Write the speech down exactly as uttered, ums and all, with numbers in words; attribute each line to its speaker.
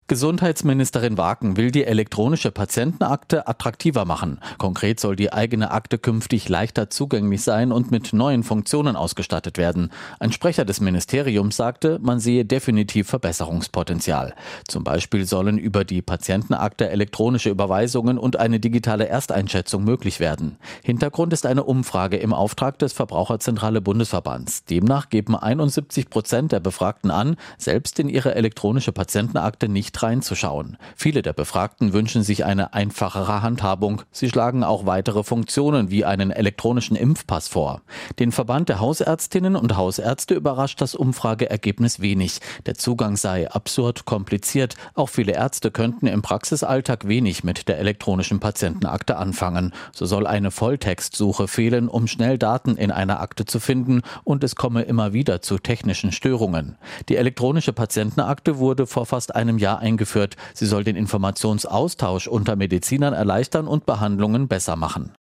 Speaker 1: Gesundheitsministerin Waken will die elektronische Patientenakte attraktiver machen. Konkret soll die eigene Akte künftig leichter zugänglich sein und mit neuen Funktionen ausgestattet werden. Ein Sprecher des Ministeriums sagte, man sehe definitiv Verbesserungspotenzial. Zum Beispiel sollen über die Patientenakte elektronische Überweisungen und eine digitale Ersteinschätzung möglich werden. Hintergrund ist eine Umfrage im Auftrag des Verbraucherzentrale Bundesverbands. Demnach geben einundsiebzig Prozent der Befragten an, selbst in ihre elektronische Patientenakte nicht reinzuschauen. Viele der Befragten wünschen sich eine einfachere Handhabung. Sie schlagen auch weitere Funktionen wie einen elektronischen Impfpass vor. Den Verband der Hausärztinnen und Hausärzte überrascht das Umfrageergebnis wenig. Der Zugang sei absurd kompliziert. Auch viele Ärzte könnten im Praxisalltag wenig mit der elektronischen Patientenakte anfangen. So soll eine Volltextsuche fehlen, um schnell Daten in einer Akte zu finden, und es komme immer wieder zu technischen Störungen. Die elektronische Patientenakte wurde vor fast einem Jahr eingeführt. Sie soll den Informationsaustausch unter Medizinern erleichtern und Behandlungen besser machen.